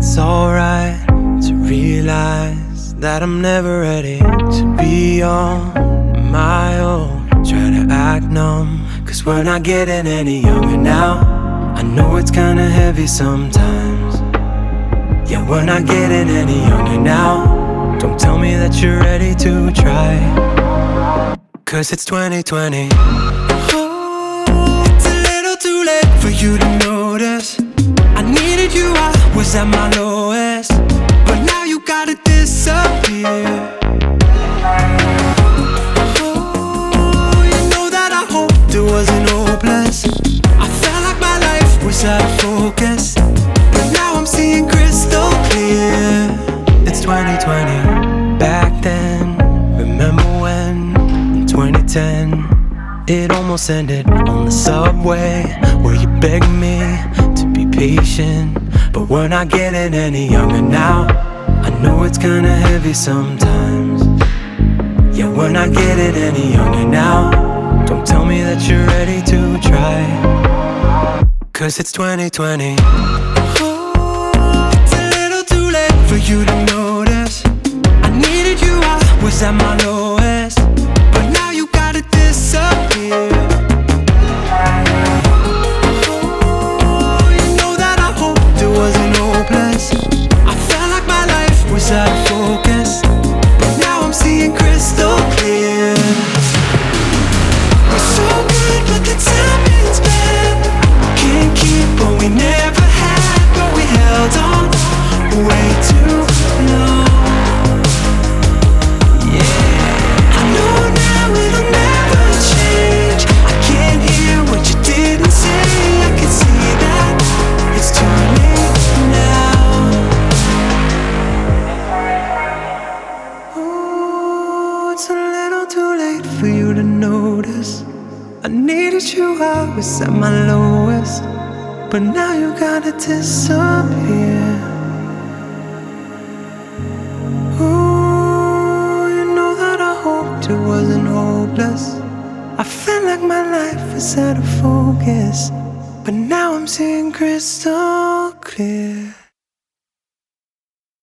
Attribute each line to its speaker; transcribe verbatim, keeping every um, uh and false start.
Speaker 1: it's alright to realize that I'm never ready to be on my own. Try to act numb, cause we're not getting any younger now. I know it's kinda heavy sometimes. Yeah, we're not getting any younger now. Don't tell me that you're ready to try, cause it's twenty twenty. Oh, it's a little too late for you to notice. I needed you, I was at my lowest, but now you gotta disappear. Oh, you know that I hoped it wasn't hopeless. I felt like my life was out of focus, but now I'm seeing crystal clear. It's twenty twenty. Back then, remember when in twenty ten it almost ended on the subway, where you begged me to be patient, but we're not getting any younger now. I know it's kinda heavy sometimes. Yeah, we're not getting any younger now. Don't tell me that you're ready to try, cause it's twenty twenty. Oh, it's a little too late for you to notice. I needed you, I was at my lowest, but now you gotta disappear. Oh, you know that I hoped it wasn't hopeless. I felt like my life was out of focus, but now I'm seeing crystal clear. We're so good, but the timing's bad. Can't keep what we never had, but we held on way too long. Yeah, I know now it'll never change. I can't hear what you didn't say. I can see that it's too late now. Oh, it's a little too late for you to notice. I needed you, I was at my lowest, but now you gotta disappear. Ooh, you know that I hoped it wasn't hopeless. I felt like my life was out of focus, but now I'm seeing crystal clear.